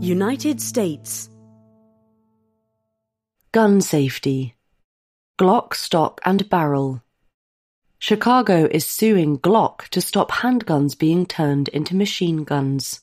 United States. Gun safety. Glock stock and barrel. Chicago is suing Glock to stop handguns being turned into machine guns.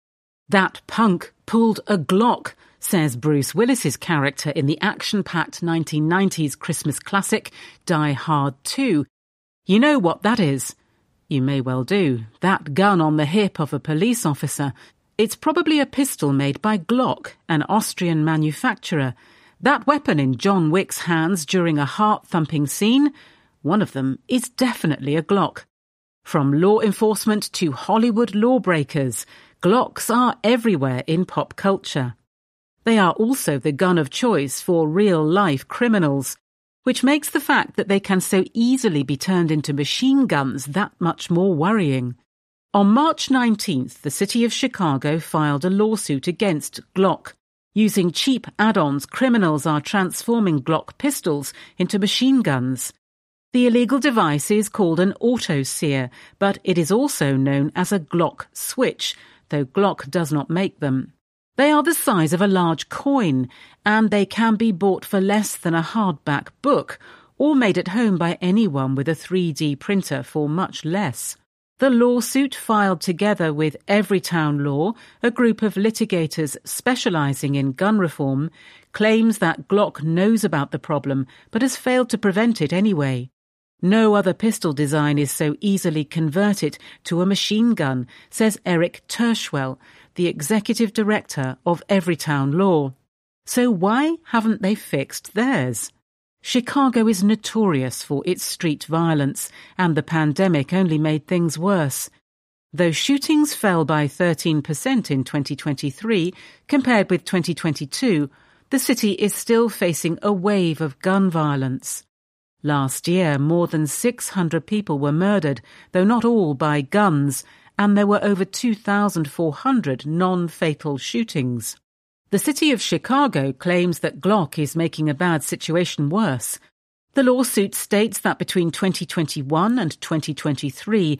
That punk pulled a Glock, says Bruce Willis's character in the action-packed 1990s Christmas classic Die Hard 2. You know what that is? You may well do. That gun on the hip of a police officer. It's probably a pistol made by Glock, an Austrian manufacturer. That weapon in John Wick's hands during a heart-thumping scene, one of them is definitely a Glock. From law enforcement to Hollywood lawbreakers, Glocks are everywhere in pop culture. They are also the gun of choice for real-life criminals, which makes the fact that they can so easily be turned into machine guns that much more worrying. On March 19th, the city of Chicago filed a lawsuit against Glock. Using cheap add-ons, criminals are transforming Glock pistols into machine guns. The illegal device is called an auto-sear, but it is also known as a Glock switch, though Glock does not make them. They are the size of a large coin, and they can be bought for less than a hardback book, or made at home by anyone with a 3D printer for much less. The lawsuit, filed together with Everytown Law, a group of litigators specialising in gun reform, claims that Glock knows about the problem but has failed to prevent it anyway. No other pistol design is so easily converted to a machine gun, says Eric Tershwell, the executive director of Everytown Law. So why haven't they fixed theirs? Chicago is notorious for its street violence, and the pandemic only made things worse. Though shootings fell by 13% in 2023 compared with 2022, the city is still facing a wave of gun violence. Last year, more than 600 people were murdered, though not all by guns, and there were over 2,400 non-fatal shootings. The city of Chicago claims that Glock is making a bad situation worse. The lawsuit states that between 2021 and 2023,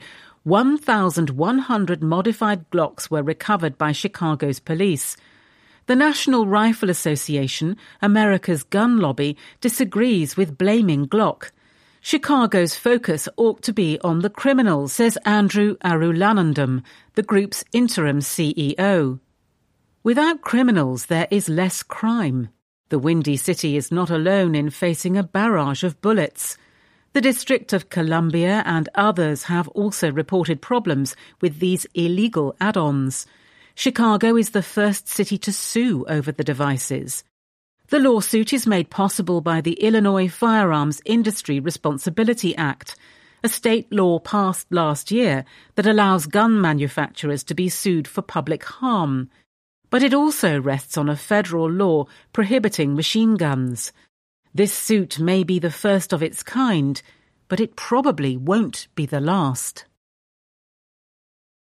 1,100 modified Glocks were recovered by Chicago's police. The National Rifle Association, America's gun lobby, disagrees with blaming Glock. Chicago's focus ought to be on the criminals, says Andrew Arulanandam, the group's interim CEO. Without criminals, there is less crime. The Windy City is not alone in facing a barrage of bullets. The District of Columbia and others have also reported problems with these illegal add-ons. Chicago is the first city to sue over the devices. The lawsuit is made possible by the Illinois Firearms Industry Responsibility Act, a state law passed last year that allows gun manufacturers to be sued for public harm. But it also rests on a federal law prohibiting machine guns. This suit may be the first of its kind, but it probably won't be the last.